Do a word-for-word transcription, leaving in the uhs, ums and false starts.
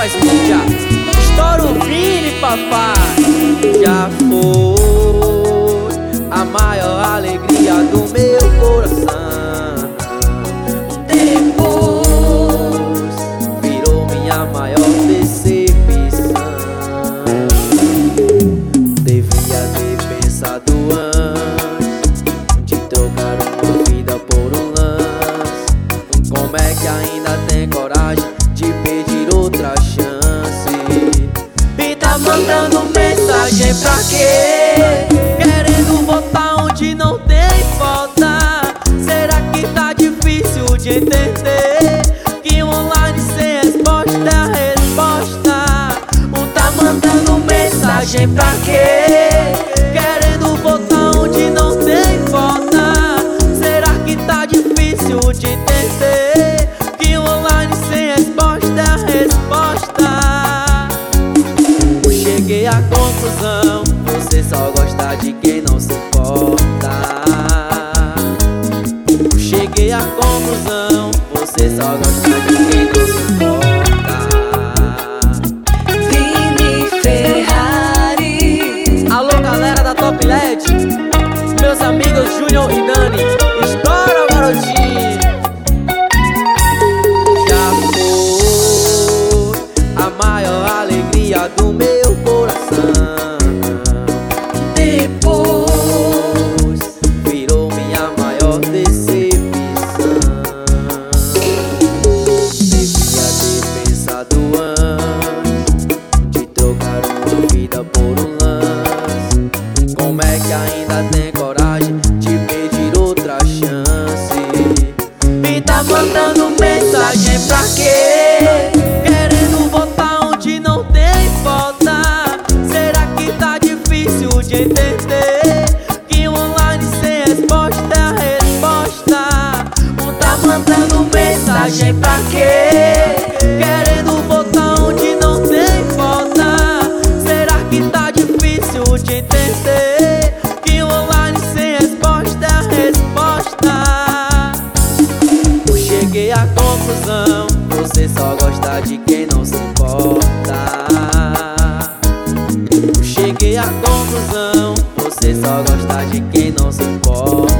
Faz mídia, estoura o Vini, papai. Já foi a maior alegria do meu coração. Depois virou minha maior decepção. Devia ter pensado antes de trocar uma vida por um lance. Como é que ainda tem coragem de pedir outra chance? E tá mandando mensagem pra quê? Querendo voltar onde não tem volta. Será que tá difícil de entender que online sem resposta é a resposta? Ou tá mandando mensagem pra quê? Querendo voltar onde não tem volta. Será que tá difícil de entender que online sem resposta é a resposta? Cheguei à conclusão, você só gosta de quem não se importa. Cheguei à conclusão, você só gosta de quem não se importa. Vini Ferrari. Alô galera da Top L E D, meus amigos Júnior e Dani, estoura garotinho. Já foi a maior alegria do meu coração. Depois virou minha maior decepção. Devia ter pensado antes de trocar uma vida por um lance. Como é que ainda tem coragem de pedir outra chance? E tá mandando mensagem pra quê? Querendo voltar onde não tem volta. Será que tá difícil de entender que online sem resposta é a resposta? Ou tá mandando mensagem pra quê? Querendo voltar onde não tem volta. Será que tá difícil de entender que online sem resposta é a resposta? Eu cheguei à conclusão, você só gosta de quem não se importa. Eu cheguei à conclusão, você só gosta de quem não se importa.